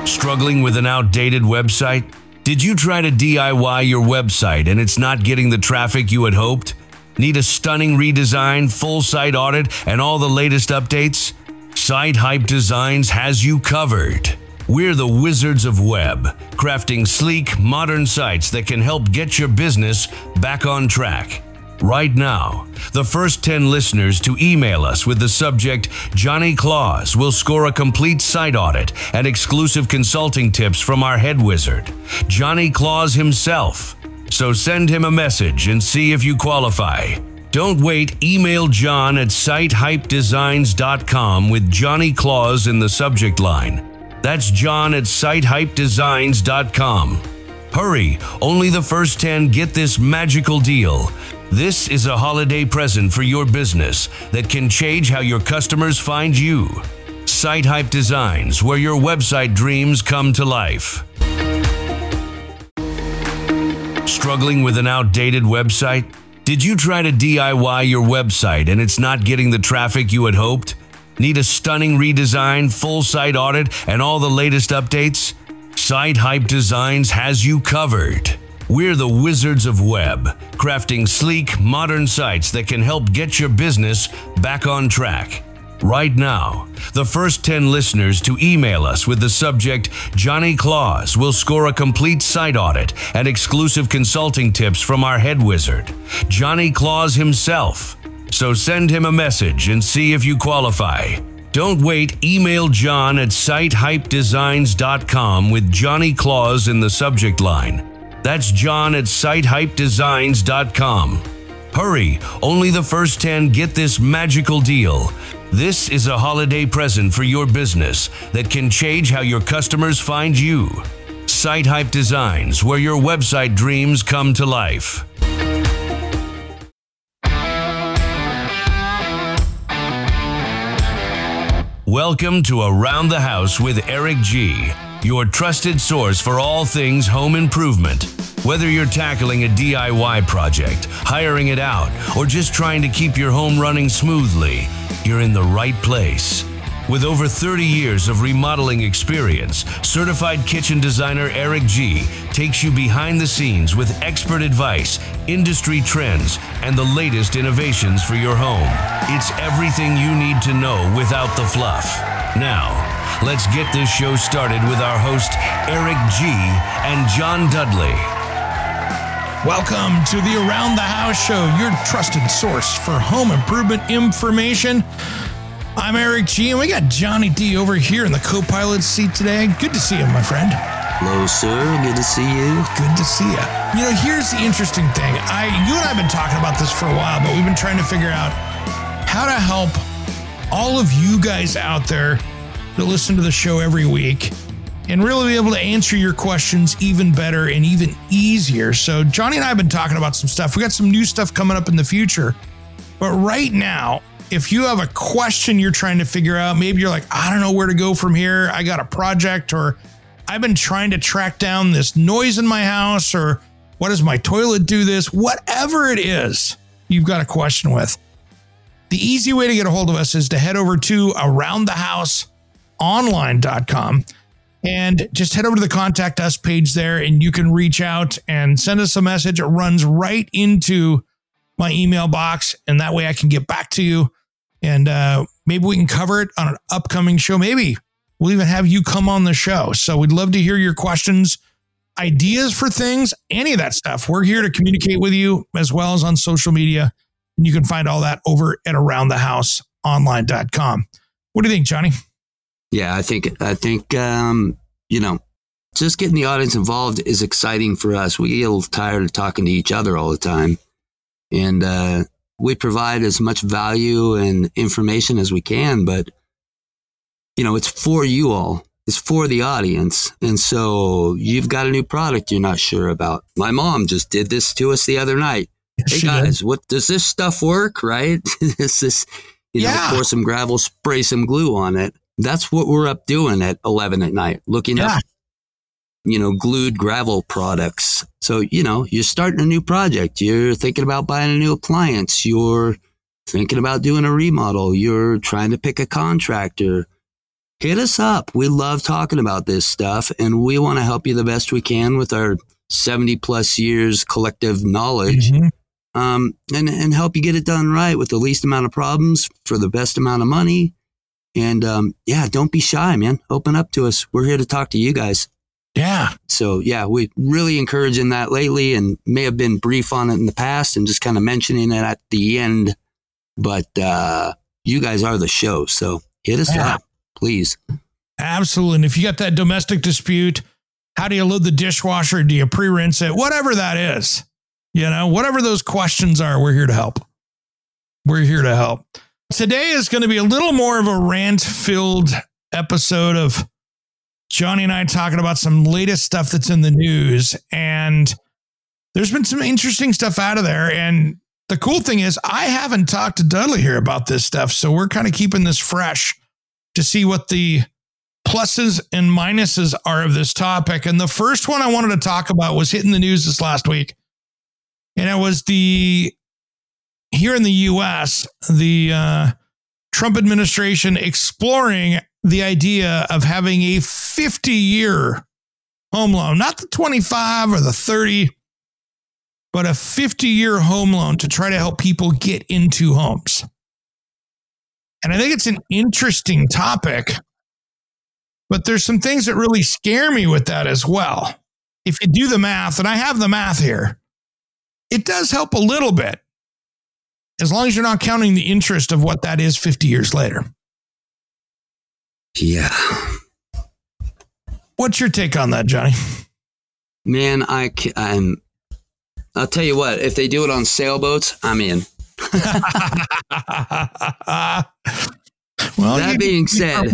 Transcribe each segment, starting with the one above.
Struggling with an outdated website? Did you try to DIY your website and it's not getting the traffic you had hoped? Need a stunning redesign, full site audit, and all the latest updates? Site Hype Designs has you covered. We're the wizards of web, crafting sleek, modern sites that can help get your business back on track. Right now, the first 10 listeners to email us with the subject Johnny Claus will score a complete site audit and exclusive consulting tips from our head wizard, Johnny Claus himself. So send him a message and see if you qualify. Don't wait, email John at sitehypedesigns.com with Johnny Claus in the subject line. That's John at sitehypedesigns.com. Hurry, only the first 10 get this magical deal. This is a holiday present for your business that can change how your customers find you. Site Hype Designs, where your website dreams come to life. Struggling with an outdated website? Did you try to DIY your website and it's not getting the traffic you had hoped? Need a stunning redesign, full site audit, and all the latest updates? Site Hype Designs has you covered. We're the wizards of web, crafting sleek, modern sites that can help get your business back on track. Right now, the first 10 listeners to email us with the subject Johnny Claus will score a complete site audit and exclusive consulting tips from our head wizard, Johnny Claus himself. So send him a message and see if you qualify. Don't wait, email John at sitehypedesigns.com with Johnny Claus in the subject line. That's John at sitehypedesigns.com. Hurry, only the first 10 get this magical deal. This is a holiday present for your business that can change how your customers find you. Site Hype Designs, where your website dreams come to life. Welcome to Around the House with Eric G., your trusted source for all things home improvement. Whether you're tackling a DIY project, hiring it out, or just trying to keep your home running smoothly, you're in the right place. With over 30 years of remodeling experience, certified kitchen designer Eric G. takes you behind the scenes with expert advice, industry trends, and the latest innovations for your home. It's everything you need to know without the fluff. Now, let's get this show started with our host, Eric G. and John Dudley. Welcome to the Around the House Show, your trusted source for home improvement information. I'm Eric G, and we got Johnny D over here in the co-pilot seat today. Good to see you, my friend. Hello, sir. Good to see you. Good to see you. You know, here's the interesting thing. You and I have been talking about this for a while, but we've been trying to figure out how to help all of you guys out there that listen to the show every week and really be able to answer your questions even better and even easier. So Johnny and I have been talking about some stuff. We got some new stuff coming up in the future. But right now, if you have a question you're trying to figure out, maybe you're like, I don't know where to go from here. I got a project, or I've been trying to track down this noise in my house, or what does my toilet do this? Whatever it is you've got a question with. The easy way to get a hold of us is to head over to aroundthehouseonline.com and just head over to the contact us page there, and you can reach out and send us a message. It runs right into my email box, and that way I can get back to you. And maybe we can cover it on an upcoming show. Maybe we'll even have you come on the show. So we'd love to hear your questions, ideas for things, any of that stuff. We're here to communicate with you as well as on social media. And you can find all that over at aroundthehouseonline.com. What do you think, Johnny? Yeah, I think, you know, just getting the audience involved is exciting for us. We get a little tired of talking to each other all the time. And we provide as much value and information as we can, but, you know, it's for you all. It's for the audience. And so you've got a new product you're not sure about. My mom just did this to us the other night. Hey guys, what does this stuff work, right? Is this, pour some gravel, spray some glue on it. That's what we're up doing at 11 at night, looking up, glued gravel products. So, you're starting a new project. You're thinking about buying a new appliance. You're thinking about doing a remodel. You're trying to pick a contractor. hit us up. We love talking about this stuff, and we want to help you the best we can with our 70 plus years collective knowledge, and help you get it done right with the least amount of problems for the best amount of money. And don't be shy, man. Open up to us. We're here to talk to you guys. Yeah. So we really encouraging that lately, and may have been brief on it in the past and just kind of mentioning it at the end. But you guys are the show, so hit us up, please. Absolutely. And if you got that domestic dispute, how do you load the dishwasher? Do you pre-rinse it? Whatever that is, whatever those questions are, we're here to help. We're here to help. Today is going to be a little more of a rant-filled episode of Johnny and I talking about some latest stuff that's in the news. And there's been some interesting stuff out of there. And the cool thing is I haven't talked to Dudley here about this stuff. So we're kind of keeping this fresh to see what the pluses and minuses are of this topic. And the first one I wanted to talk about was hitting the news this last week. And it was here in the US, the Trump administration exploring the idea of having a 50-year home loan, not the 25 or the 30, but a 50-year home loan to try to help people get into homes. And I think it's an interesting topic, but there's some things that really scare me with that as well. If you do the math, and I have the math here, it does help a little bit, as long as you're not counting the interest of what that is 50 years later. Yeah. What's your take on that, Johnny? Man, I'll tell you what, if they do it on sailboats, I'm in. Well, that being said,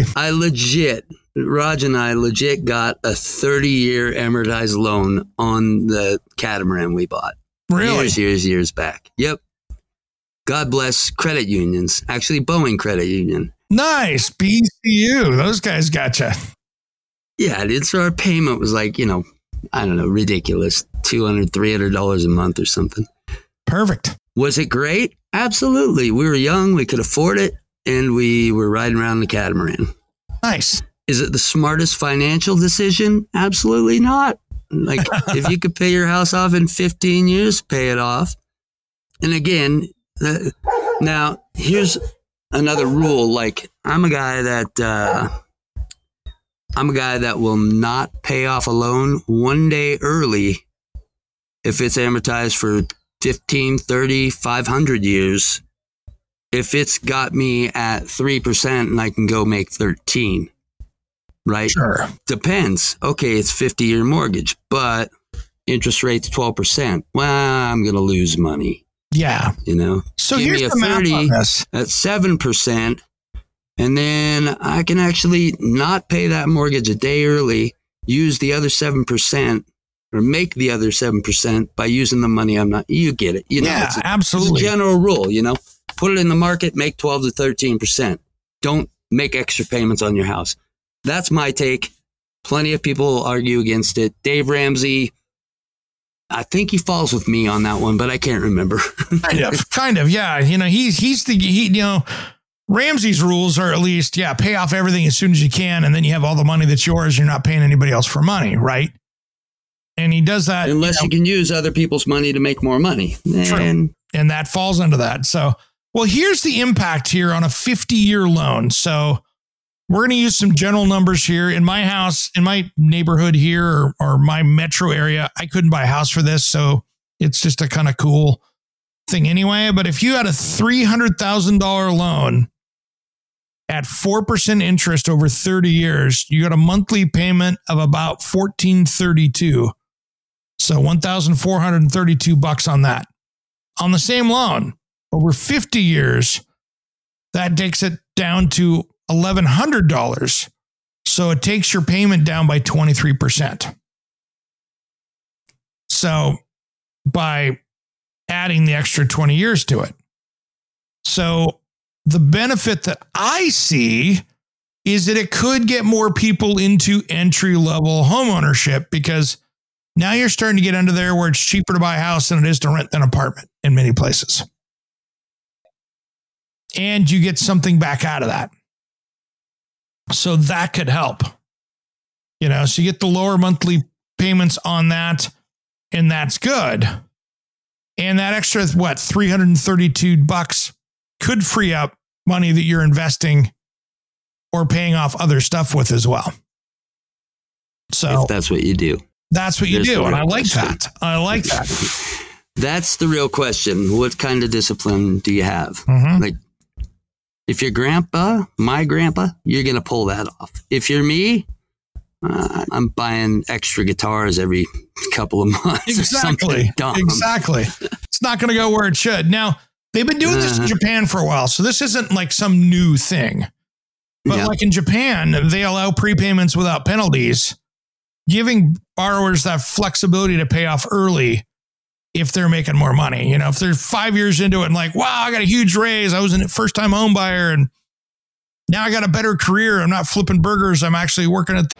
Raj and I legit got a 30-year amortized loan on the catamaran we bought. Really? Years back. Yep. God bless credit unions. Actually, Boeing Credit Union. Nice. BCU. Those guys gotcha. Yeah, so our payment was like, I don't know, ridiculous. $200, $300 a month or something. Perfect. Was it great? Absolutely. We were young. We could afford it. And we were riding around the catamaran. Nice. Is it the smartest financial decision? Absolutely not. Like, if you could pay your house off in 15 years, pay it off. And again, now here's another rule. Like, I'm a guy that will not pay off a loan one day early if it's amortized for 15, 30, 500 years. If it's got me at 3% and I can go make 13, right? Sure. Depends. Okay, it's 50-year mortgage, but interest rate's 12%. Well, I'm going to lose money. Yeah. So give here's me a the math 30 on this. at 7%, and then I can actually not pay that mortgage a day early, use the other 7%, or make the other 7% by using the money I'm not. You get it. Absolutely. It's a general rule, Put it in the market, make 12 to 13%. Don't make extra payments on your house. That's my take. Plenty of people argue against it. Dave Ramsey, I think he falls with me on that one, but I can't remember. Kind of. Yeah. Ramsey's rules are at least, pay off everything as soon as you can. And then you have all the money that's yours. You're not paying anybody else for money. Right. And he does that. Unless you can use other people's money to make more money. True. And that falls under that. So, well, here's the impact here on a 50-year loan. So we're going to use some general numbers here. In my house, in my neighborhood here or my metro area, I couldn't buy a house for this. So it's just a kind of cool thing anyway. But if you had a $300,000 loan at 4% interest over 30 years, you got a monthly payment of about $1,432. So $1,432 on that. On the same loan, over 50 years, that takes it down to $1,100. So it takes your payment down by 23%. So by adding the extra 20 years to it. So the benefit that I see is that it could get more people into entry-level homeownership, because now you're starting to get under there where it's cheaper to buy a house than it is to rent an apartment in many places. And you get something back out of that. So that could help. So you get the lower monthly payments on that, and that's good. And that extra, $332 could free up money that you're investing or paying off other stuff with as well. So if that's what you do. That's what you do. And I like that. I like that. That's the real question. What kind of discipline do you have? Mm-hmm. Like, if you're my grandpa, you're going to pull that off. If you're me, I'm buying extra guitars every couple of months. Exactly. Exactly. It's not going to go where it should. Now, they've been doing this in Japan for a while, so this isn't like some new thing. But like in Japan, they allow prepayments without penalties, giving borrowers that flexibility to pay off early if they're making more money. If they're 5 years into it and like, wow, I got a huge raise. I was a first-time home buyer, and now I got a better career. I'm not flipping burgers. I'm actually working at...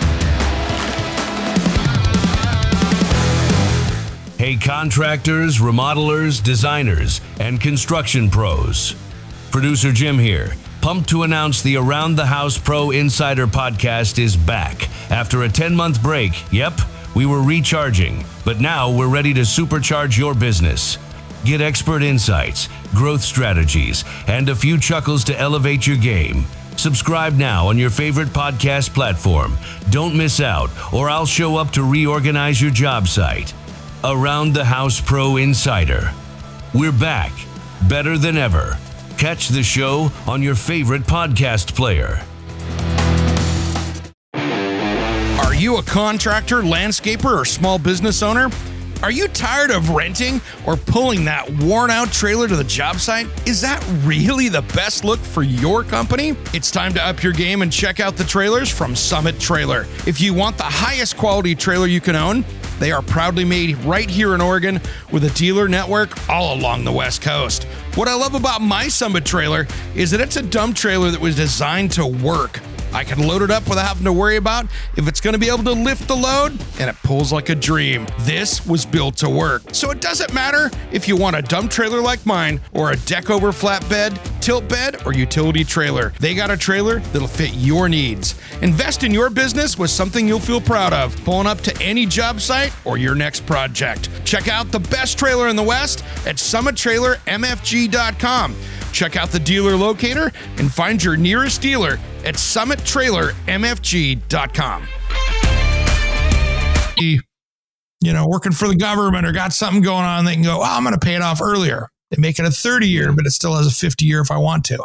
Hey, contractors, remodelers, designers, and construction pros. Producer Jim here. Pumped to announce the Around the House Pro Insider podcast is back. After a 10-month break, we were recharging, but now we're ready to supercharge your business. Get expert insights, growth strategies, and a few chuckles to elevate your game. Subscribe now on your favorite podcast platform. Don't miss out, or I'll show up to reorganize your job site. Around the House Pro Insider. We're back, better than ever. Catch the show on your favorite podcast player. Are you a contractor, landscaper, or small business owner? Are you tired of renting or pulling that worn-out trailer to the job site? Is that really the best look for your company? It's time to up your game and check out the trailers from Summit Trailer. If you want the highest quality trailer you can own, they are proudly made right here in Oregon with a dealer network all along the West Coast. What I love about my Summit Trailer is that it's a dump trailer that was designed to work. I can load it up without having to worry about if it's going to be able to lift the load, and it pulls like a dream. This was built to work. So it doesn't matter if you want a dump trailer like mine or a deck over flatbed, tilt bed, or utility trailer. They got a trailer that'll fit your needs. Invest in your business with something you'll feel proud of, pulling up to any job site or your next project. Check out the best trailer in the West at summittrailermfg.com. Check out the dealer locator and find your nearest dealer at summittrailermfg.com. Working for the government or got something going on, they can go, I'm going to pay it off earlier. They make it a 30-year, but it still has a 50-year if I want to.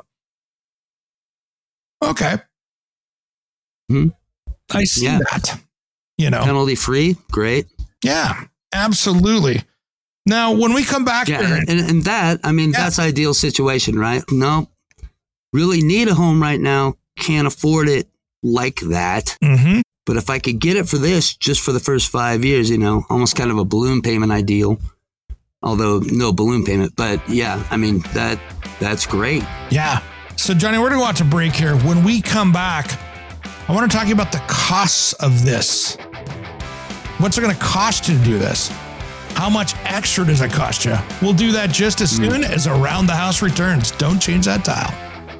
Okay. Mm-hmm. I see that. Penalty-free, great. Yeah, absolutely. Now, when we come back there... And that, that's ideal situation, right? No, really need a home right now, can't afford it like that. Mm-hmm. But if I could get it for this, just for the first 5 years, almost kind of a balloon payment ideal. Although no balloon payment, but that's great. Yeah. So, Johnny, we're going to go out to break here. When we come back, I want to talk about the costs of this. What's it going to cost you to do this? How much extra does it cost you? We'll do that just as soon as Around the House returns. Don't change that dial.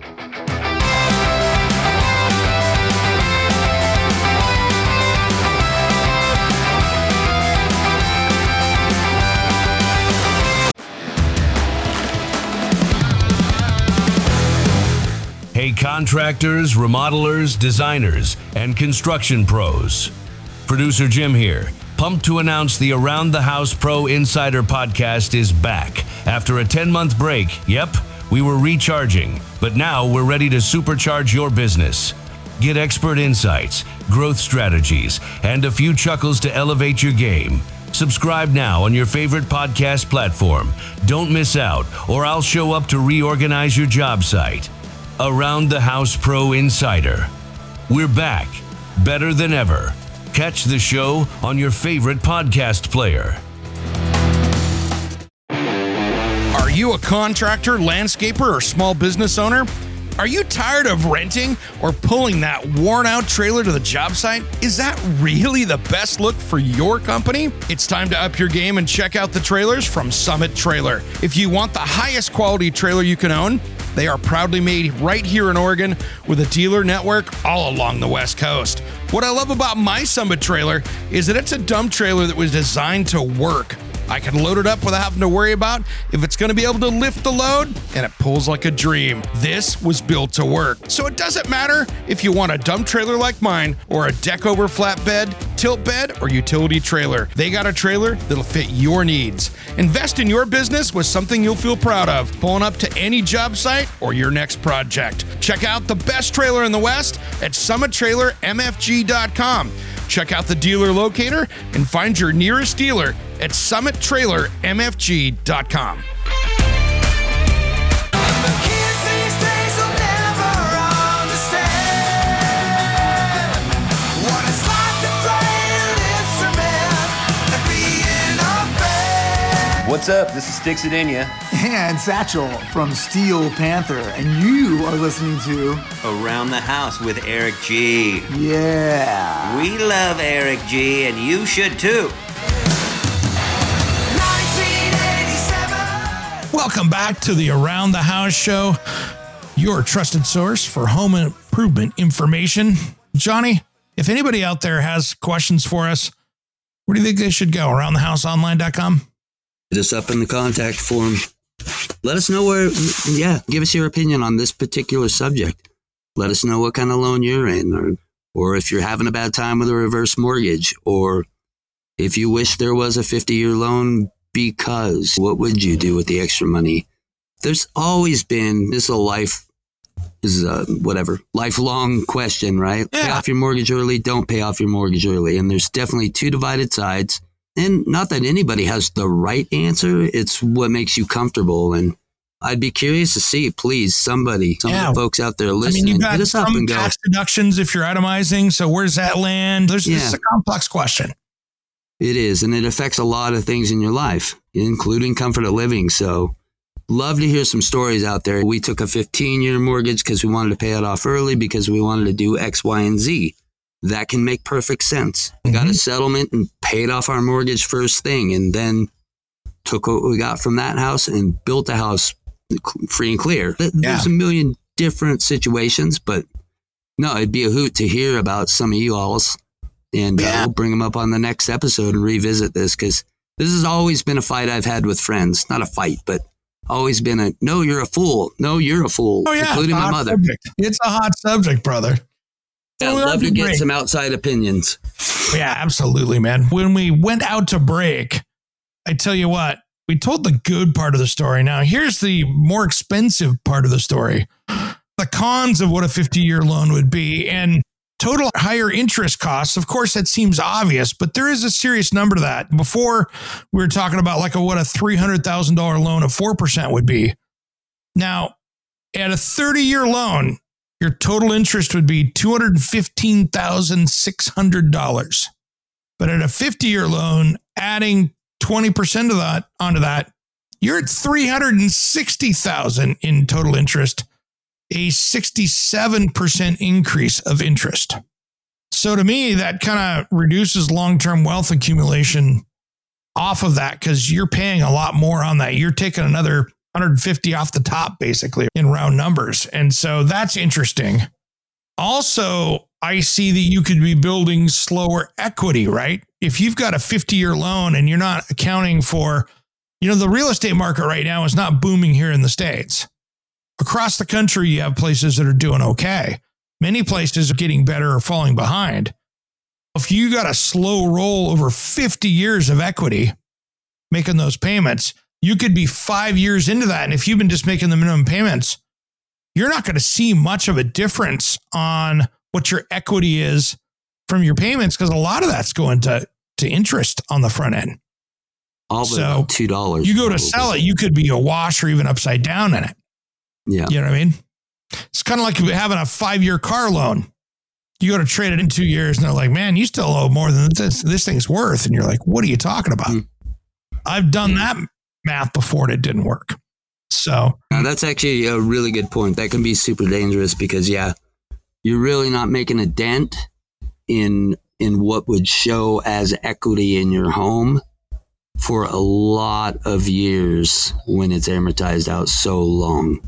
Hey, contractors, remodelers, designers, and construction pros. Producer Jim here. Pumped to announce the Around the House Pro Insider podcast is back. After a 10-month break, we were recharging, but now we're ready to supercharge your business. Get expert insights, growth strategies, and a few chuckles to elevate your game. Subscribe now on your favorite podcast platform. Don't miss out, or I'll show up to reorganize your job site. Around the House Pro Insider. We're back, better than ever. Catch the show on your favorite podcast player. Are you a contractor, landscaper, or small business owner? Are you tired of renting or pulling that worn-out trailer to the job site? Is that really the best look for your company? It's time to up your game and check out the trailers from Summit Trailer. If you want the highest quality trailer you can own, They are proudly made right here in Oregon with a dealer network all along the West Coast. What I love about my Summit trailer is that it's a dump trailer that was designed to work. I can load it up without having to worry about if it's going to be able to lift the load, and it pulls like a dream. This was built to work. So it doesn't matter if you want a dump trailer like mine or a deck over flatbed, tilt bed, or utility trailer. They got a trailer that'll fit your needs. Invest in your business with something you'll feel proud of, pulling up to any job site or your next project. Check out the best trailer in the West at summittrailermfg.com. Check out the dealer locator and find your nearest dealer at summittrailermfg.com. What's up? This is Sticks Adenia. And Satchel from Steel Panther. And you are listening to Around the House with Eric G. Yeah. We love Eric G, and you should too. 1987. Welcome back to the Around the House show, your trusted source for home improvement information. Johnny, if anybody out there has questions for us, where do you think they should go? AroundTheHouseOnline.com? Hit us up in the contact form. Let us know give us your opinion on this particular subject. Let us know what kind of loan you're in, or if you're having a bad time with a reverse mortgage, or if you wish there was a 50-year loan because what would you do with the extra money? There's always been, this is a lifelong question, right? Yeah. Pay off your mortgage early, don't pay off your mortgage early. And there's definitely two divided sides. And not that anybody has the right answer. It's what makes you comfortable. And I'd be curious to see, please, some of the folks out there listening, you've got hit us up some and go. tax deductions if you're itemizing. So where's that land? This is a complex question. It is. And it affects a lot of things in your life, including comfort of living. So love to hear some stories out there. We took a 15-year mortgage because we wanted to pay it off early because we wanted to do X, Y, and Z. That can make perfect sense. We got a settlement and paid off our mortgage first thing, and then took what we got from that house and built a house free and clear. There's a million different situations, but no, it'd be a hoot to hear about some of you alls, and we'll bring them up on the next episode and revisit this, because this has always been a fight I've had with friends. Not a fight, but always been no, you're a fool. No, you're a fool, including my mother. Subject. It's a hot subject, brother. I'd love to get some outside opinions. Yeah, absolutely, man. When we went out to break, I tell you what, we told the good part of the story. Now, here's the more expensive part of the story. The cons of what a 50-year loan would be and total higher interest costs. Of course, that seems obvious, but there is a serious number to that. Before, we were talking about what a $300,000 loan of 4% would be. Now, at a 30-year loan, your total interest would be $215,600. But at a 50-year loan, adding 20% of that onto that, you're at $360,000 in total interest, a 67% increase of interest. So to me, that kind of reduces long-term wealth accumulation off of that, because you're paying a lot more on that. You're taking another 150 off the top, basically, in round numbers. And so that's interesting. Also, I see that you could be building slower equity, right? If you've got a 50-year loan and you're not accounting for, the real estate market right now is not booming here in the States. Across the country, you have places that are doing okay. Many places are getting better or falling behind. If you got a slow roll over 50 years of equity, making those payments, you could be 5 years into that. And if you've been just making the minimum payments, you're not going to see much of a difference on what your equity is from your payments, because a lot of that's going to interest on the front end. All but about $2. You go to sell it, you could be a wash or even upside down in it. Yeah. You know what I mean? It's kind of like having a 5-year car loan. You go to trade it in 2 years and they're like, man, you still owe more than this thing's worth. And you're like, what are you talking about? I've done that math before and it didn't work. So that's actually a really good point. That can be super dangerous because you're really not making a dent in what would show as equity in your home for a lot of years when it's amortized out so long.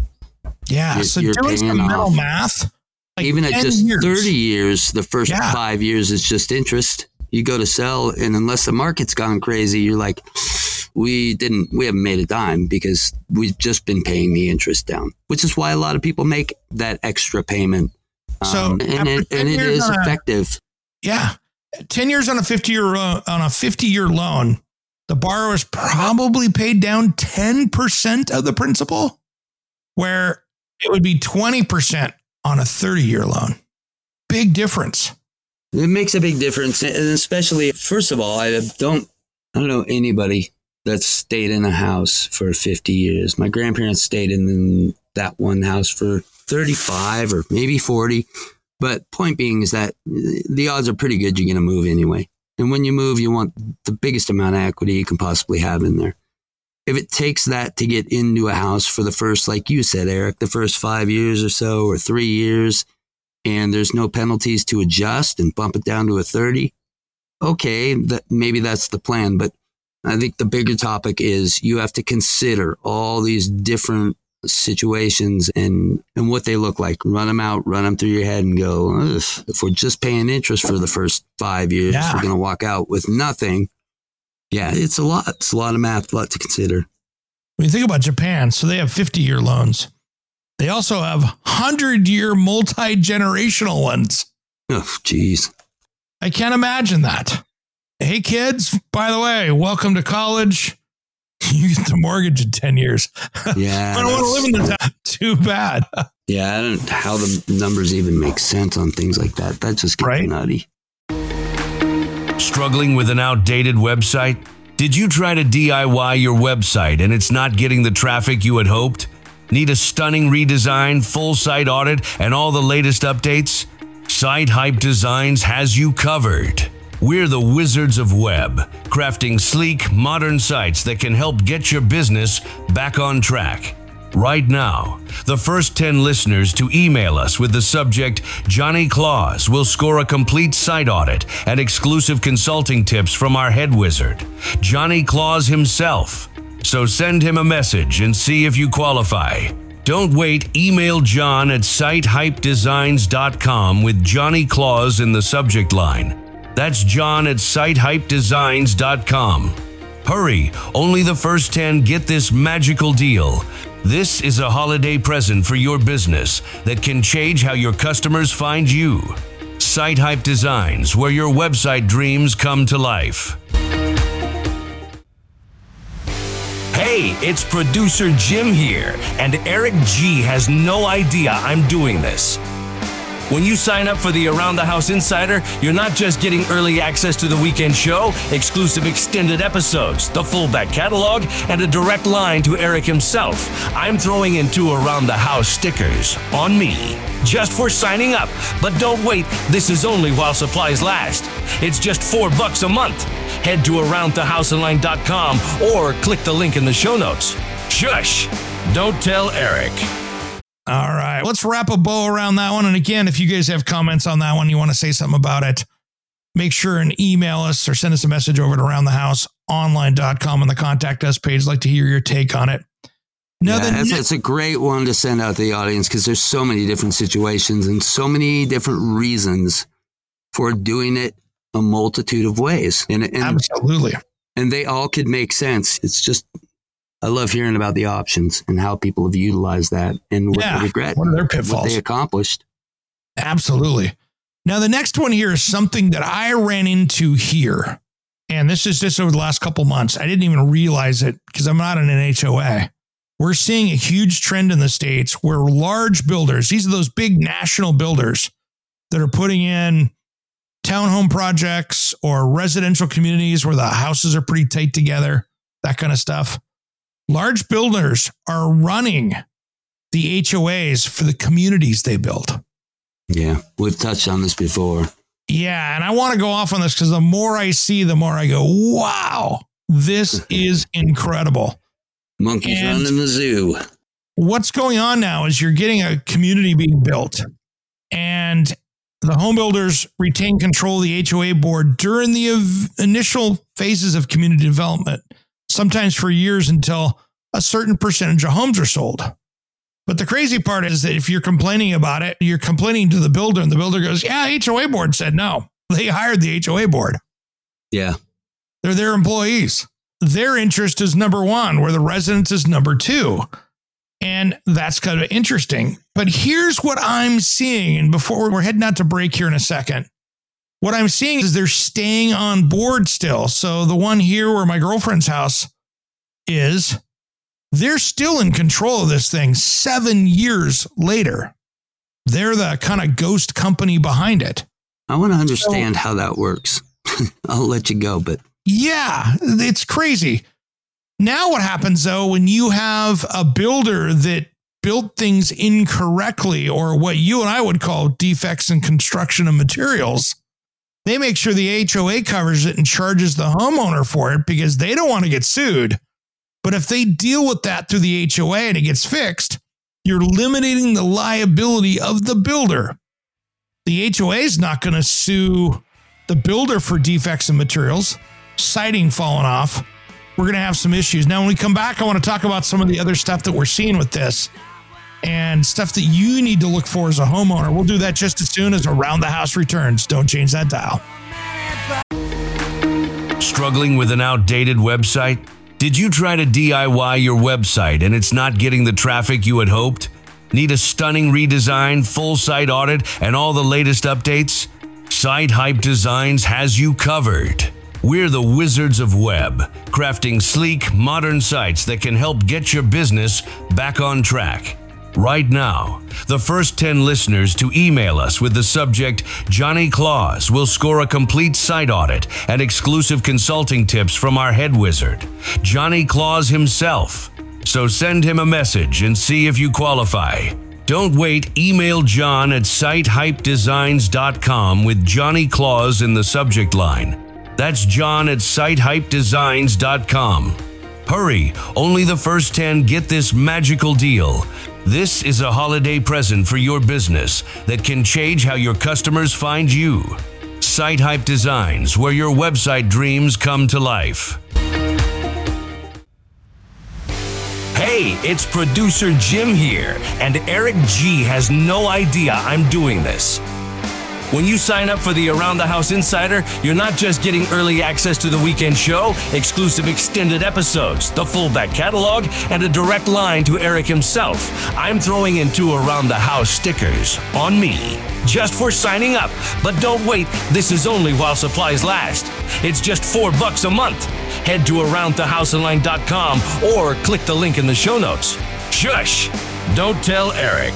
Yeah. So you're doing some paying mental off. math, like Even at 10 just years. 30 years, the first Yeah. 5 years is just interest. You go to sell, and unless the market's gone crazy, you're like, we haven't made a dime because we've just been paying the interest down, which is why a lot of people make that extra payment. So And it is effective. Yeah. 10 years on a 50-year loan, the borrower's probably paid down 10% of the principal, where it would be 20% on a 30-year loan. Big difference. It makes a big difference. And especially, first of all, I don't know anybody that's stayed in a house for 50 years. My grandparents stayed in that one house for 35 or maybe 40. But point being is that the odds are pretty good you're going to move anyway. And when you move, you want the biggest amount of equity you can possibly have in there. If it takes that to get into a house for the first, like you said, Eric, the first 5 years or so, or 3 years, and there's no penalties to adjust and bump it down to a 30, okay, maybe that's the plan. But I think the bigger topic is you have to consider all these different situations and what they look like. Run them out, run them through your head and go, if we're just paying interest for the first 5 years, we're going to walk out with nothing. Yeah, it's a lot. It's a lot of math, a lot to consider. When you think about Japan, so they have 50-year loans. They also have 100-year multi-generational ones. Oh, geez. I can't imagine that. Hey, kids, by the way, welcome to college. You get the mortgage in 10 years. Yeah. I don't want to live in the town. Too bad. Yeah, I don't know how the numbers even make sense on things like that. That just gets nutty. Struggling with an outdated website? Did you try to DIY your website and it's not getting the traffic you had hoped? Need a stunning redesign, full site audit, and all the latest updates? Site Hype Designs has you covered. We're the wizards of web, crafting sleek, modern sites that can help get your business back on track. Right now, the first 10 listeners to email us with the subject Johnny Claus will score a complete site audit and exclusive consulting tips from our head wizard, Johnny Claus himself. So send him a message and see if you qualify. Don't wait. Email John at sitehypedesigns.com with Johnny Claus in the subject line. That's John at sitehypedesigns.com. Hurry, only the first 10 get this magical deal. This is a holiday present for your business that can change how your customers find you. Site Hype Designs, where your website dreams come to life. Hey, it's producer Jim here, and Eric G has no idea I'm doing this. When you sign up for the Around the House Insider, you're not just getting early access to the weekend show, exclusive extended episodes, the full back catalog, and a direct line to Eric himself. I'm throwing in 2 Around the House stickers on me, just for signing up. But don't wait, this is only while supplies last. It's just $4 a month. Head to AroundTheHouseOnline.com or click the link in the show notes. Shush! Don't tell Eric. All right, let's wrap a bow around that one. And again, if you guys have comments on that one, you want to say something about it, make sure and email us or send us a message over to AroundTheHouseOnline.com on the contact us page. I'd like to hear your take on it. Now, it's a great one to send out to the audience because there's so many different situations and so many different reasons for doing it a multitude of ways. And absolutely. And they all could make sense. It's just, I love hearing about the options and how people have utilized that and what they regret. What are their pitfalls? What they accomplished. Absolutely. Now, the next one here is something that I ran into here. And this is just over the last couple months. I didn't even realize it because I'm not in an HOA. We're seeing a huge trend in the States where large builders, these are those big national builders that are putting in townhome projects or residential communities where the houses are pretty tight together, that kind of stuff. Large builders are running the HOAs for the communities they build. Yeah, we've touched on this before. Yeah, and I want to go off on this because the more I see, the more I go, wow, this is incredible. Monkeys running the zoo. What's going on now is you're getting a community being built, and the home builders retain control of the HOA board during the initial phases of community development, sometimes for years until a certain percentage of homes are sold. But the crazy part is that if you're complaining about it, you're complaining to the builder, and the builder goes, yeah, HOA board said no. They hired the HOA board. Yeah. They're their employees. Their interest is number one, where the residence is number two. And that's kind of interesting. But here's what I'm seeing. And before we're heading out to break here in a second, what I'm seeing is they're staying on board still. So the one here where my girlfriend's house is, they're still in control of this thing 7 years later. They're the kind of ghost company behind it. I want to understand how that works. I'll let you go, but. Yeah, it's crazy. Now what happens, though, when you have a builder that built things incorrectly, or what you and I would call defects in construction and materials, they make sure the HOA covers it and charges the homeowner for it because they don't want to get sued. But if they deal with that through the HOA and it gets fixed, you're limiting the liability of the builder. The HOA is not going to sue the builder for defects in materials, siding falling off. We're going to have some issues. Now, when we come back, I want to talk about some of the other stuff that we're seeing with this and stuff that you need to look for as a homeowner. We'll do that just as soon as Around the House returns. Don't change that dial. Struggling with an outdated website? Did you try to DIY your website and it's not getting the traffic you had hoped? Need a stunning redesign, full site audit, and all the latest updates? Site Hype Designs has you covered. We're the wizards of web, crafting sleek, modern sites that can help get your business back on track. Right now, the first 10 listeners to email us with the subject Johnny Claus will score a complete site audit and exclusive consulting tips from our head wizard, Johnny Claus himself. So send him a message and see if you qualify. Don't wait, email John at sitehypedesigns.com with Johnny Claus in the subject line. That's John at sitehypedesigns.com. Hurry, only the first 10 get this magical deal. This is a holiday present for your business that can change how your customers find you. Site Hype Designs, where your website dreams come to life. Hey, it's producer Jim here, and Eric G has no idea I'm doing this. When you sign up for the Around the House Insider, you're not just getting early access to the weekend show, exclusive extended episodes, the full back catalog, and a direct line to Eric himself. I'm throwing in 2 Around the House stickers on me, just for signing up. But don't wait, this is only while supplies last. It's just $4 a month. Head to AroundTheHouseOnline.com or click the link in the show notes. Shush! Don't tell Eric.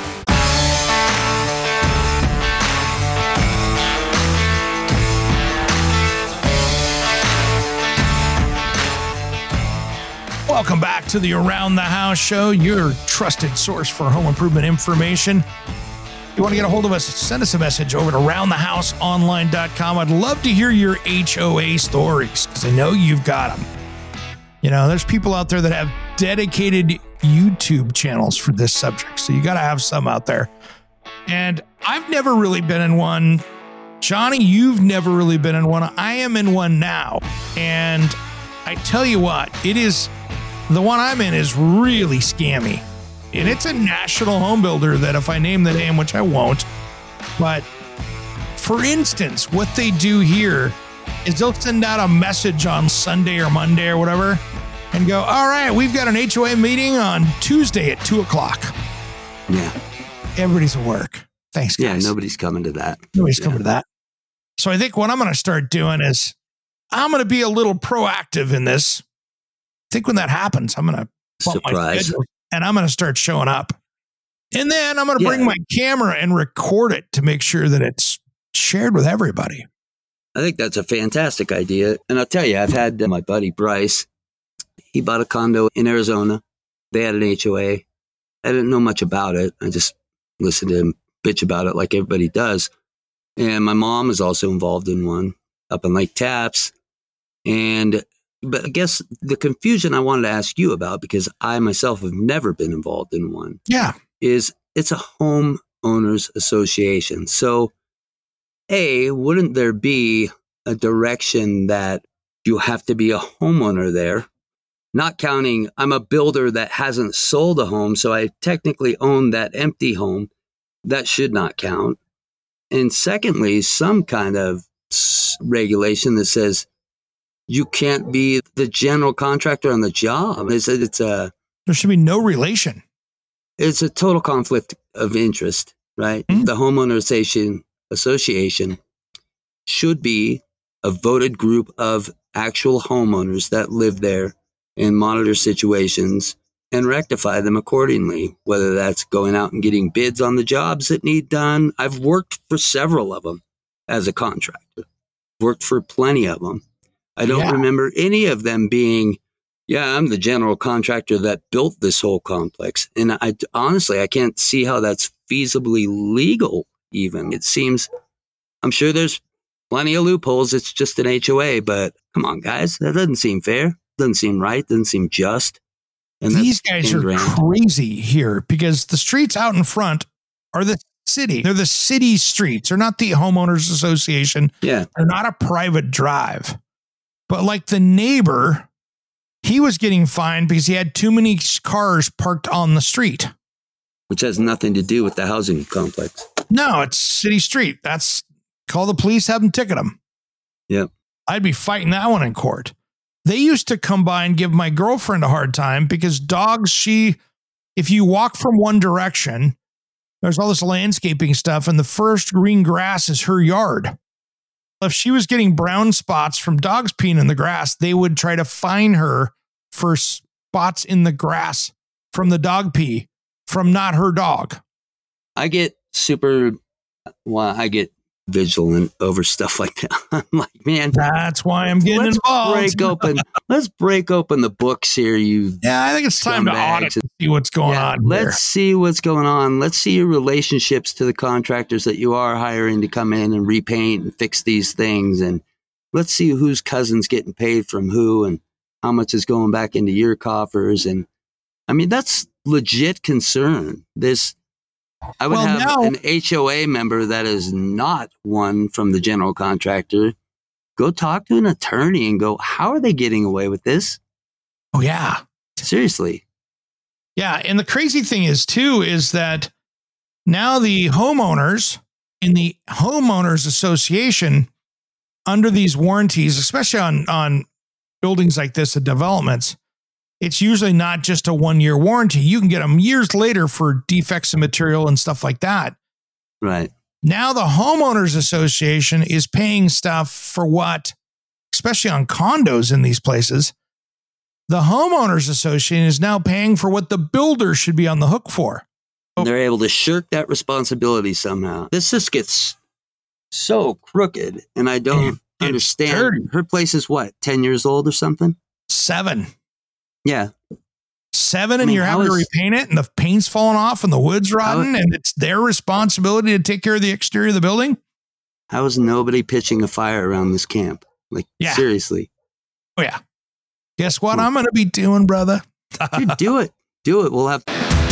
Welcome back to the Around the House show, your trusted source for home improvement information. If you want to get a hold of us, send us a message over to AroundTheHouseOnline.com. I'd love to hear your HOA stories because I know you've got them. You know, there's people out there that have dedicated YouTube channels for this subject, so you got to have some out there. And I've never really been in one. Johnny, you've never really been in one. I am in one now. And I tell you what, the one I'm in is really scammy. And it's a national home builder that, if I name the name, which I won't, but for instance, what they do here is they'll send out a message on Sunday or Monday or whatever and go, all right, we've got an HOA meeting on Tuesday at 2:00. Yeah. Everybody's at work. Thanks, guys. Yeah, nobody's coming to that. Nobody's coming to that. So I think what I'm going to start doing is I'm going to be a little proactive in this. I think when that happens, I'm going to bump my schedule and I'm going to start showing up. And then I'm going to bring my camera and record it to make sure that it's shared with everybody. I think that's a fantastic idea. And I'll tell you, I've had my buddy Bryce. He bought a condo in Arizona. They had an HOA. I didn't know much about it. I just listened to him bitch about it like everybody does. And my mom is also involved in one up in Lake Tapps. But I guess the confusion I wanted to ask you about, because I myself have never been involved in one, is it's a homeowners association. So, wouldn't there be a direction that you have to be a homeowner there not counting, I'm a builder that hasn't sold a home, so I technically own that empty home. That should not count. And secondly, some kind of regulation that says you can't be the general contractor on the job. There should be no relation. It's a total conflict of interest, right? Mm-hmm. The homeowner association should be a voted group of actual homeowners that live there and monitor situations and rectify them accordingly, whether that's going out and getting bids on the jobs that need done. I've worked for several of them as a contractor, worked for plenty of them. I don't remember any of them being, I'm the general contractor that built this whole complex. And I honestly, I can't see how that's feasibly legal even. It seems, I'm sure there's plenty of loopholes. It's just an HOA, but come on, guys, that doesn't seem fair. Doesn't seem right. Doesn't seem just. And these guys are crazy here because the streets out in front are the city. They're the city streets. They're not the homeowners association. Yeah. They're not a private drive. But like the neighbor, he was getting fined because he had too many cars parked on the street. Which has nothing to do with the housing complex. No, it's city street. Call the police, have them ticket them. Yep. I'd be fighting that one in court. They used to come by and give my girlfriend a hard time because dogs, if you walk from one direction, there's all this landscaping stuff and the first green grass is her yard. If she was getting brown spots from dogs peeing in the grass, they would try to fine her for spots in the grass from the dog pee from not her dog. I get vigilant over stuff like that. I'm like, man, that's why I'm getting involved. Let's break open the books here. I think it's time to audit and see what's going on. Let's see what's going on. Let's see your relationships to the contractors that you are hiring to come in and repaint and fix these things. And let's see whose cousin's getting paid from who and how much is going back into your coffers. And I mean, that's legit concern. I would have an HOA member that is not one from the general contractor. Go talk to an attorney and go, how are they getting away with this? Oh, yeah. Seriously. Yeah. And the crazy thing is that now the homeowners in the homeowners association under these warranties, especially on buildings like this and developments, it's usually not just a 1-year warranty. You can get them years later for defects in material and stuff like that. Right. Now the homeowners association is paying stuff for what, especially on condos in these places, the homeowners association is now paying for what the builder should be on the hook for. They're able to shirk that responsibility somehow. This just gets so crooked, and I don't understand. Dirty. Her place is what, 10 years old or something? 7. Yeah. 7, and you're having to repaint it, and the paint's falling off, and the wood's rotten, and it's their responsibility to take care of the exterior of the building? How is nobody pitching a fire around this camp? Seriously. Oh, yeah. Guess what I'm going to be doing, brother? Dude, do it. Do it. We'll have...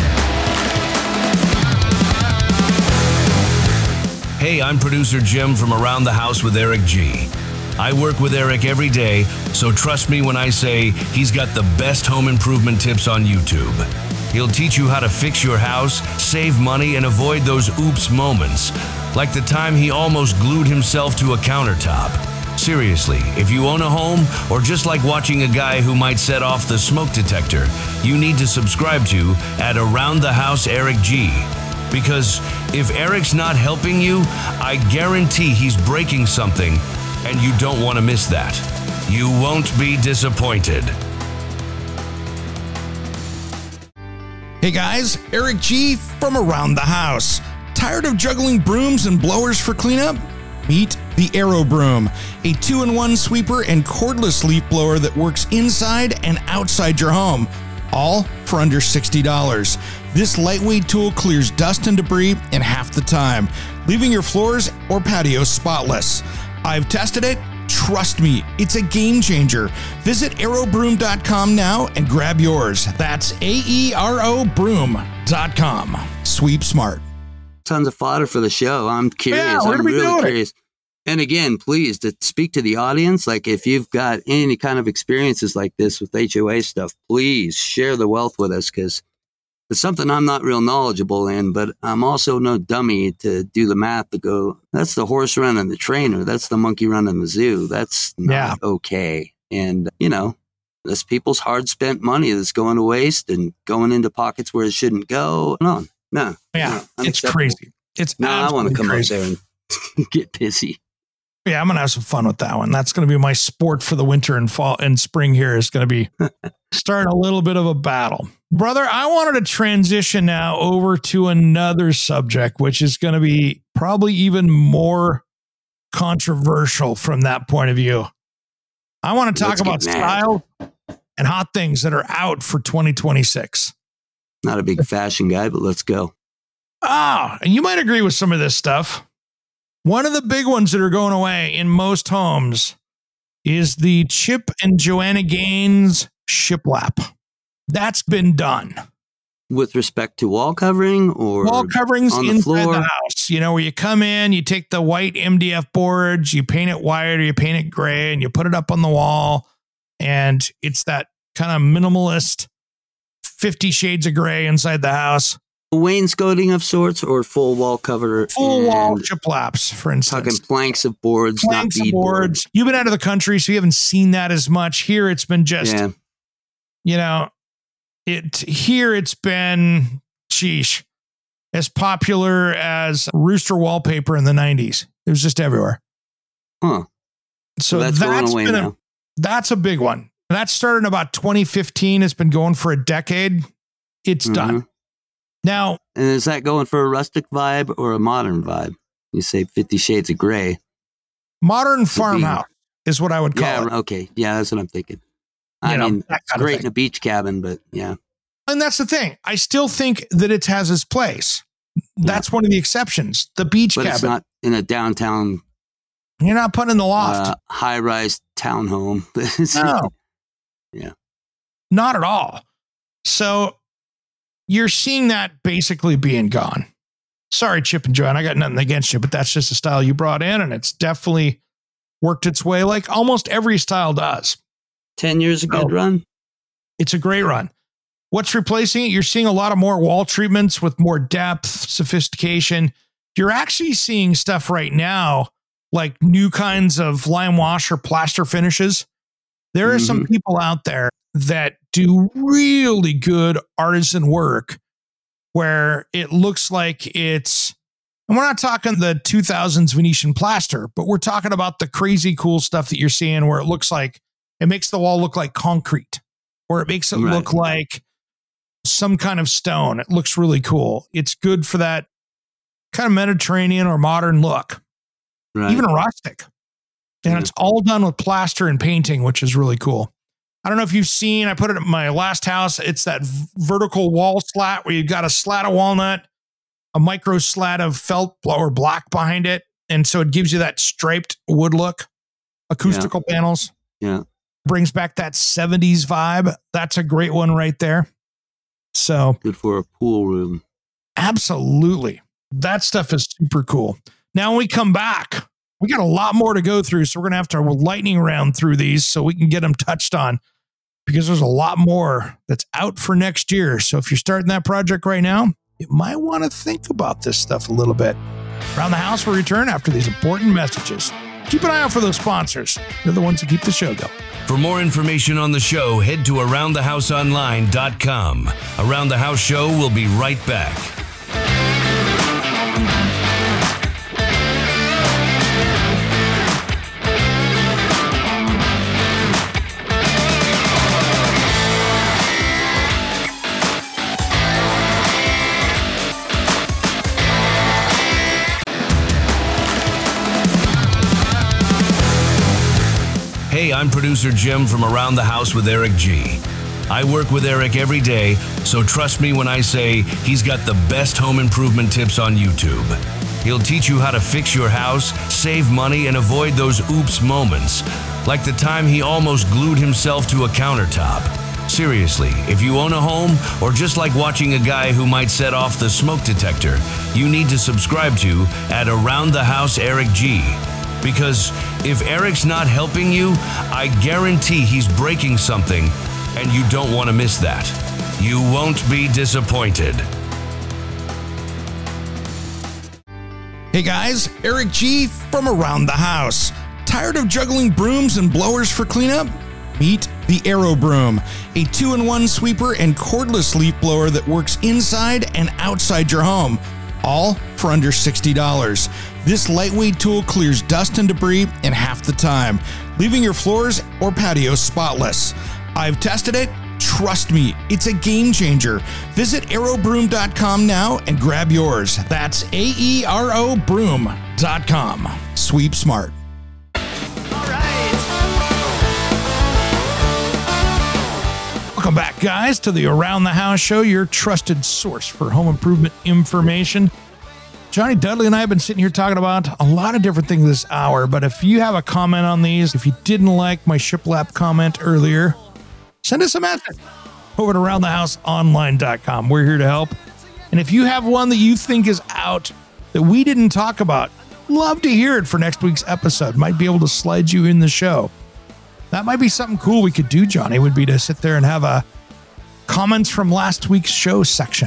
Hey, I'm producer Jim from Around the House with Eric G. I work with Eric every day, so trust me when I say he's got the best home improvement tips on YouTube. He'll teach you how to fix your house, save money, and avoid those oops moments, like the time he almost glued himself to a countertop. Seriously, if you own a home, or just like watching a guy who might set off the smoke detector, you need to subscribe to at Around the House Eric G. Because if Eric's not helping you, I guarantee he's breaking something, and you don't want to miss that. You won't be disappointed. Hey guys, Eric G from Around the House. Tired of juggling brooms and blowers for cleanup? Meet the Aero Broom, a 2-in-1 sweeper and cordless leaf blower that works inside and outside your home, all for under $60. This lightweight tool clears dust and debris in half the time, leaving your floors or patios spotless. I've tested it. Trust me, it's a game changer. Visit aerobroom.com now and grab yours. That's aerobroom.com. Sweep smart. Tons of fodder for the show. I'm curious. Yeah, I'm really curious. And again, please to speak to the audience. Like if you've got any kind of experiences like this with HOA stuff, please share the wealth with us because it's something I'm not real knowledgeable in, but I'm also no dummy to do the math to go, that's the horse running the train or that's the monkey running the zoo. That's not okay. And, that's people's hard spent money that's going to waste and going into pockets where it shouldn't go. No. It's crazy. It's I want to come crazy. out there and get busy. Yeah, I'm going to have some fun with that one. That's going to be my sport for the winter and fall and spring here is going to be starting a little bit of a battle. Brother, I wanted to transition now over to another subject, which is going to be probably even more controversial from that point of view. I want to talk about style and hot things that are out for 2026. Not a big fashion guy, but let's go. And you might agree with some of this stuff. One of the big ones that are going away in most homes is the Chip and Joanna Gaines shiplap. That's been done. With respect to wall covering or wall coverings on the inside floor? the house, where you come in, you take the white MDF boards, you paint it white or you paint it gray and you put it up on the wall. And it's that kind of minimalist 50 shades of gray inside the house. Wainscoting of sorts or full wall cover? Full wall shiplaps, for instance. Talking planks of boards, Planks not bead of boards. You've been out of the country, so you haven't seen that as much. Here it's been just, it's been, as popular as Rooster wallpaper in the 90s. It was just everywhere. Huh. So that's going away now. That's a big one. That started in about 2015. It's been going for a decade. It's done. Now, and is that going for a rustic vibe or a modern vibe? You say 50 Shades of Gray. Modern farmhouse is what I would call it. Okay. Yeah, that's what I'm thinking. It's great in a beach cabin, but yeah. And that's the thing. I still think that it has its place. That's one of the exceptions. The beach cabin. It's not in a downtown. You're not putting in the loft. High-rise townhome. No. Yeah. Not at all. So you're seeing that basically being gone. Sorry, Chip and Joanna, I got nothing against you, but that's just a style you brought in, and it's definitely worked its way like almost every style does. 10 years a good run? It's a great run. What's replacing it? You're seeing a lot of more wall treatments with more depth, sophistication. You're actually seeing stuff right now, like new kinds of lime wash or plaster finishes. There are some people out there that do really good artisan work where it looks like it's, and we're not talking the 2000s Venetian plaster, but we're talking about the crazy cool stuff that you're seeing where it looks like it makes the wall look like concrete, or it makes it look like some kind of stone. It looks really cool. It's good for that kind of Mediterranean or modern look, even rustic. And it's all done with plaster and painting, which is really cool. I don't know if you've seen, I put it in my last house. It's that vertical wall slat where you've got a slat of walnut, a micro slat of felt or black behind it. And so it gives you that striped wood look, acoustical panels. Yeah. Brings back that 70s vibe. That's a great one right there. So good for a pool room. Absolutely. That stuff is super cool. Now, when we come back, we got a lot more to go through. So we're going to have to lightning round through these so we can get them touched on, because there's a lot more that's out for next year. So if you're starting that project right now, you might want to think about this stuff a little bit. Around the House will return after these important messages. Keep an eye out for those sponsors. They're the ones that keep the show going. For more information on the show, head to AroundTheHouseOnline.com. Around the House Show will be right back. Hey, I'm producer Jim from Around the House with Eric G. I work with Eric every day, so trust me when I say he's got the best home improvement tips on YouTube. He'll teach you how to fix your house, save money, and avoid those oops moments, like the time he almost glued himself to a countertop. Seriously, if you own a home, or just like watching a guy who might set off the smoke detector, you need to subscribe to at Around the House Eric G. Because if Eric's not helping you, I guarantee he's breaking something, and you don't want to miss that. You won't be disappointed. Hey guys, Eric G from Around the House. Tired of juggling brooms and blowers for cleanup? Meet the Aero Broom, a 2-in-1 sweeper and cordless leaf blower that works inside and outside your home, all for under $60. This lightweight tool clears dust and debris in half the time, leaving your floors or patios spotless. I've tested it. Trust me, it's a game changer. Visit aerobroom.com now and grab yours. That's AERO broom.com. Sweep smart. Welcome back, guys, to the Around the House Show, your trusted source for home improvement information. Johnny Dudley and I have been sitting here talking about a lot of different things this hour, but if you have a comment on these, if you didn't like my shiplap comment earlier, send us a message over at aroundthehouseonline.com. We're here to help. And if you have one that you think is out that we didn't talk about, love to hear it for next week's episode. Might be able to slide you in the show. That might be something cool we could do, Johnny, would be to sit there and have a comments from last week's show section.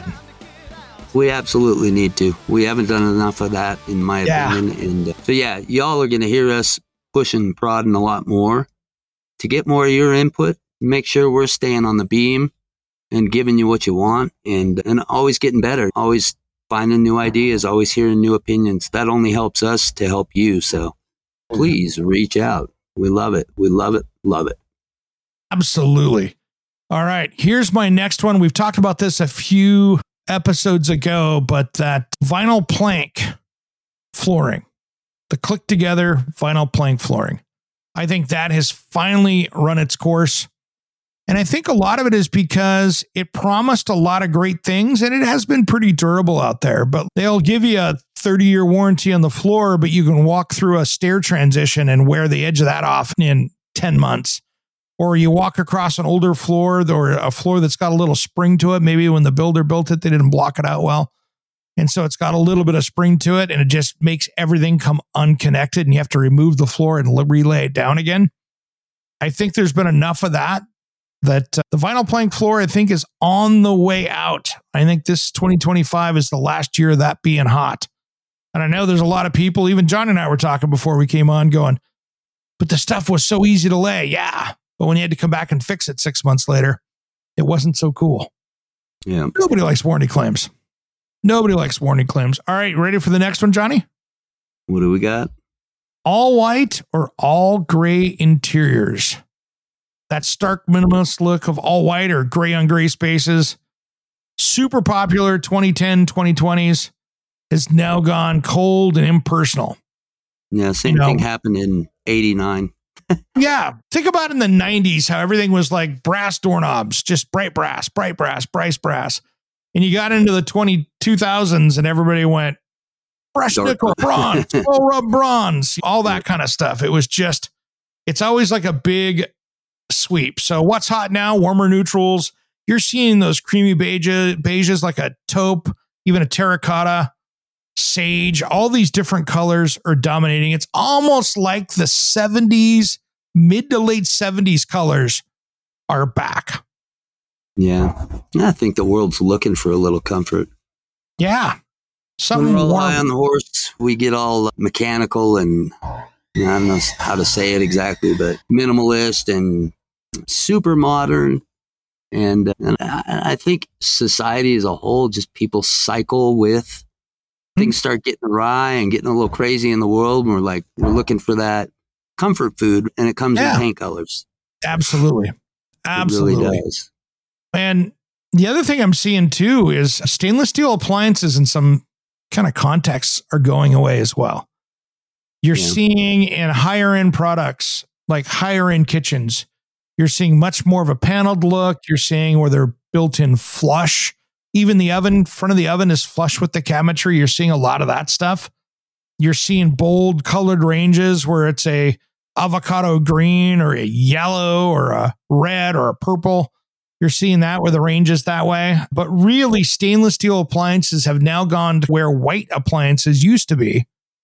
We absolutely need to. We haven't done enough of that, in my opinion. And so, y'all are going to hear us pushing, prodding a lot more to get more of your input. Make sure we're staying on the beam and giving you what you want, and always getting better, always finding new ideas, always hearing new opinions. That only helps us to help you. So please reach out. We love it. We love it. Love it. Absolutely. All right. Here's my next one. We've talked about this a few episodes ago, but that vinyl plank flooring, the click together vinyl plank flooring. I think that has finally run its course. And I think a lot of it is because it promised a lot of great things, and it has been pretty durable out there, but they'll give you a 30-year warranty on the floor, but you can walk through a stair transition and wear the edge of that off in 10 months. Or you walk across an older floor or a floor that's got a little spring to it. Maybe when the builder built it, they didn't block it out well. And so it's got a little bit of spring to it, and it just makes everything come unconnected, and you have to remove the floor and relay it down again. I think there's been enough of that the vinyl plank floor, I think, is on the way out. I think this 2025 is the last year of that being hot. And I know there's a lot of people, even John and I were talking before we came on, going, but the stuff was so easy to lay. Yeah. But when you had to come back and fix it 6 months later, it wasn't so cool. Yeah. Nobody likes warranty claims. Nobody likes warranty claims. All right. Ready for the next one, Johnny? What do we got? All white or all gray interiors. That stark minimalist look of all white or gray on gray spaces. Super popular 2010, 2020s has now gone cold and impersonal. Yeah, same thing happened in 89. Yeah. Think about in the 90s, how everything was like brass doorknobs, just bright brass. And you got into the 2000s and everybody went brushed nickel, bronze, full rub bronze, all that kind of stuff. It was just, it's always like a big sweep. So what's hot now? Warmer neutrals. You're seeing those creamy beiges like a taupe, even a terracotta, sage. All these different colors are dominating. It's almost like the 70s, mid to late 70s colors are back. Yeah. I think the world's looking for a little comfort. Yeah. When we're all high on the horse, we get all mechanical and I don't know how to say it exactly, but minimalist and super modern. And I think society as a whole, just people cycle with things start getting awry and getting a little crazy in the world. And we're looking for that comfort food, and it comes in paint colors. Absolutely. It really does. And the other thing I'm seeing too is stainless steel appliances in some kind of contexts are going away as well. You're seeing in higher end products, like higher end kitchens, you're seeing much more of a paneled look. You're seeing where they're built in flush. Even the oven, front of the oven is flush with the cabinetry. You're seeing a lot of that stuff. You're seeing bold colored ranges where it's a avocado green or a yellow or a red or a purple. You're seeing that where the range is that way. But really, stainless steel appliances have now gone to where white appliances used to be,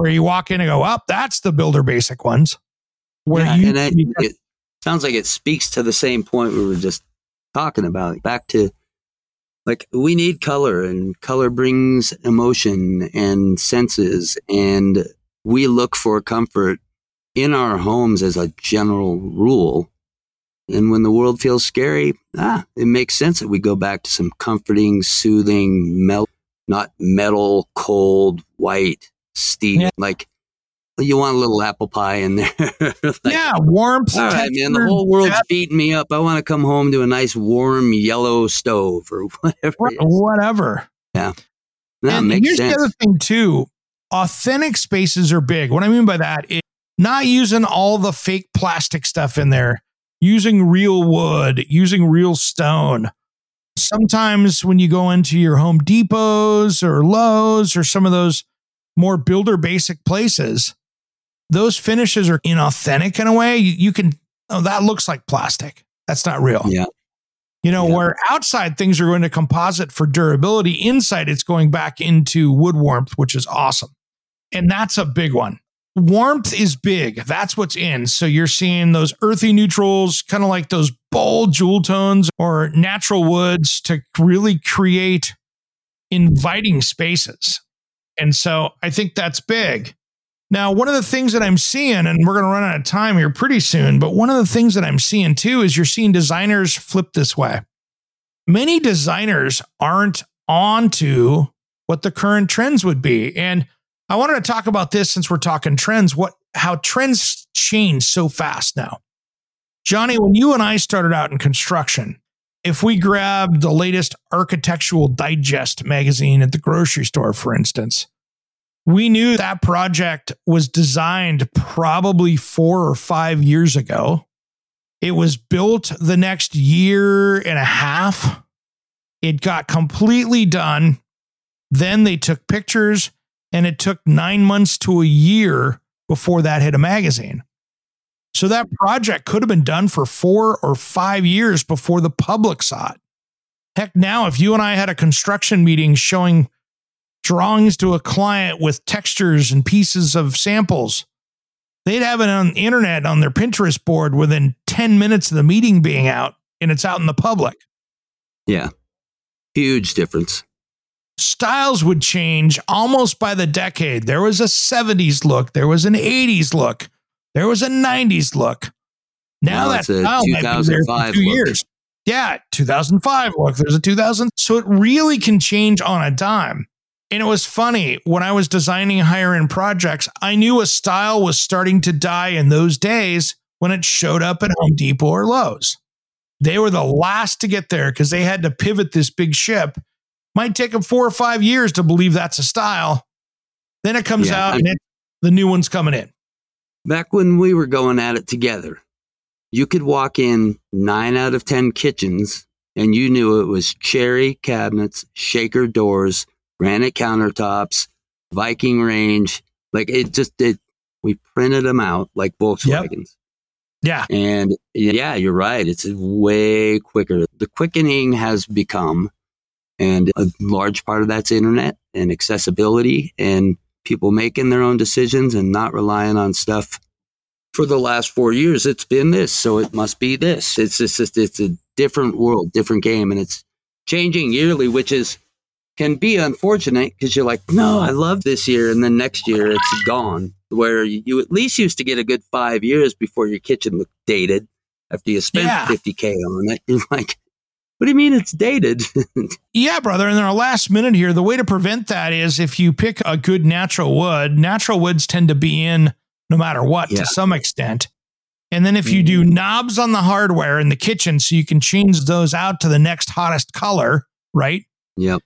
where you walk in and go, "Up, that's the Builder Basic ones." Where it sounds like it speaks to the same point we were just talking about. Back to, like, we need color, and color brings emotion and senses, and we look for comfort in our homes as a general rule. And when the world feels scary, it makes sense that we go back to some comforting, soothing, not metal, cold, white, steel. Yeah. Like, you want a little apple pie in there. Like, warmth. All right, man, the whole world's beating me up. I want to come home to a nice, warm, yellow stove or whatever. Whatever. Yeah. That and makes here's sense. The other thing, too. Authentic spaces are big. What I mean by that is not using all the fake plastic stuff in there, using real wood, using real stone. Sometimes when you go into your Home Depots or Lowe's or some of those more Builder Basic places, those finishes are inauthentic in a way. You can, that looks like plastic. That's not real. Yeah. Where outside things are going to composite for durability, inside it's going back into wood warmth, which is awesome. And that's a big one. Warmth is big. That's what's in. So you're seeing those earthy neutrals, kind of like those bold jewel tones or natural woods to really create inviting spaces. And so I think that's big. Now, one of the things that I'm seeing, and we're going to run out of time here pretty soon, but one of the things that I'm seeing too is you're seeing designers flip this way. Many designers aren't onto what the current trends would be. And I wanted to talk about this since we're talking trends, how trends change so fast now. Johnny, when you and I started out in construction, if we grabbed the latest Architectural Digest magazine at the grocery store, for instance, we knew that project was designed probably 4 or 5 years ago. It was built the next year and a half. It got completely done. Then they took pictures, and it took 9 months to a year before that hit a magazine. So that project could have been done for 4 or 5 years before the public saw it. Heck, now, if you and I had a construction meeting showing drawings to a client with textures and pieces of samples, they'd have it on the internet on their Pinterest board within 10 minutes of the meeting being out, and it's out in the public. Yeah. Huge difference. Styles would change almost by the decade. There was a 70s look. There was an 80s look. There was a 90s look. Now that's a 2005 2 years. Yeah, 2005 look. There's a 2000. So it really can change on a dime. And it was funny, when I was designing higher end projects, I knew a style was starting to die in those days when it showed up at Home Depot or Lowe's. They were the last to get there because they had to pivot this big ship. Might take them 4 or 5 years to believe that's a style. Then it comes out and the new one's coming in. Back when we were going at it together, you could walk in 9 out of 10 kitchens and you knew it was cherry cabinets, shaker doors, granite countertops, Viking range. Like we printed them out like Volkswagens. Yep. Yeah. And yeah, you're right. It's way quicker. The quickening has become, and a large part of that's internet and accessibility and people making their own decisions and not relying on stuff. For the last 4 years, it's been this, so it must be this. It's a different world, different game, and it's changing yearly, which can be unfortunate because you're like, no, I love this year, and then next year it's gone. Where you at least used to get a good 5 years before your kitchen looked dated after you spent $50K on it. You're like, what do you mean it's dated? Yeah, brother. And in our last minute here, the way to prevent that is if you pick a good natural woods tend to be in no matter what to some extent. And then if you do knobs on the hardware in the kitchen so you can change those out to the next hottest color, right? Yep.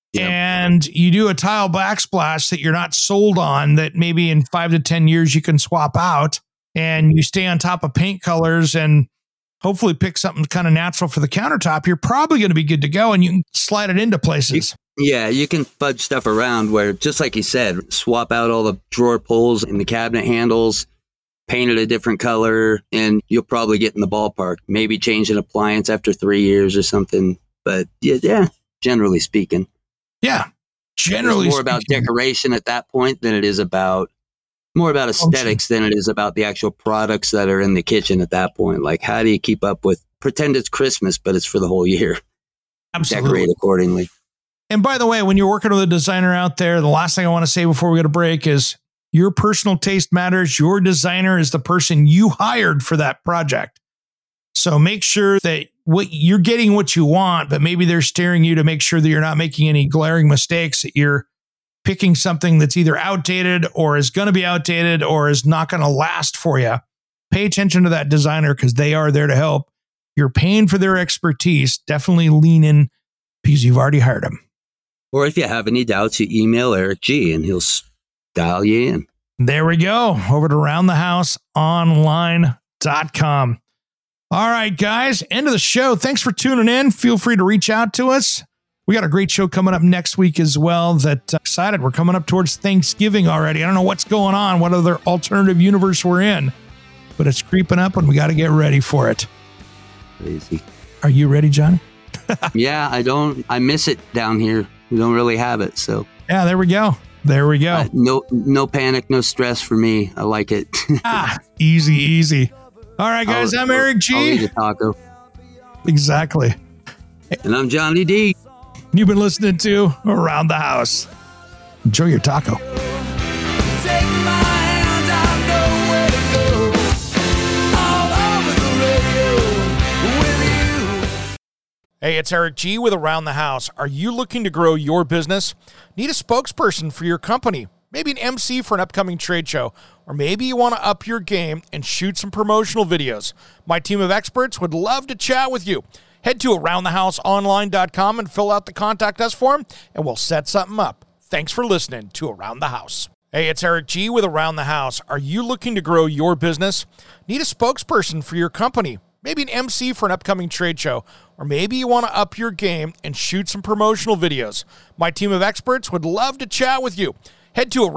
And you do a tile backsplash that you're not sold on that maybe in 5 to 10 years you can swap out, and you stay on top of paint colors and hopefully pick something kind of natural for the countertop, you're probably going to be good to go, and you can slide it into places. You can fudge stuff around where, just like you said, swap out all the drawer pulls and the cabinet handles, paint it a different color, and you'll probably get in the ballpark. Maybe change an appliance after 3 years or something. But yeah, generally speaking. Yeah, generally it's more about decoration at that point than it is about more about aesthetics than it is about the actual products that are in the kitchen at that point. Like, how do you keep up with, pretend it's Christmas, but it's for the whole year. Absolutely. Decorate accordingly. And by the way, when you're working with a designer out there, the last thing I want to say before we go to break is your personal taste matters. Your designer is the person you hired for that project. So make sure that what you're getting what you want, but maybe they're steering you to make sure that you're not making any glaring mistakes, that you're picking something that's either outdated or is going to be outdated or is not going to last for you. Pay attention to that designer because they are there to help. You're paying for their expertise. Definitely lean in because you've already hired them. Or if you have any doubts, you email Eric G and he'll dial you in. There we go. Over to roundthehouseonline.com. All right, guys, end of the show. Thanks for tuning in. Feel free to reach out to us. We got a great show coming up next week as well. That excited. We're coming up towards Thanksgiving already. I don't know what's going on, what other alternative universe we're in, but it's creeping up and we got to get ready for it. Crazy. Are you ready, Johnny? Yeah, I miss it down here. We don't really have it, so. Yeah, there we go. No panic, no stress for me. I like it. Easy. All right, guys, I'm Eric G. I'll eat a taco. Exactly. And I'm Johnny D. You've been listening to Around the House. Enjoy your taco. Hey, it's Eric G with Around the House. Are you looking to grow your business? Need a spokesperson for your company? Maybe an MC for an upcoming trade show? Or maybe you want to up your game and shoot some promotional videos? My team of experts would love to chat with you. Head to AroundTheHouseOnline.com and fill out the Contact Us form, and we'll set something up. Thanks for listening to Around the House. Hey, it's Eric G with Around the House. Are you looking to grow your business? Need a spokesperson for your company? Maybe an MC for an upcoming trade show? Or maybe you want to up your game and shoot some promotional videos? My team of experts would love to chat with you. Head to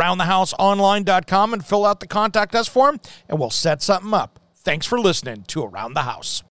AroundTheHouseOnline.com and fill out the Contact Us form, and we'll set something up. Thanks for listening to Around the House.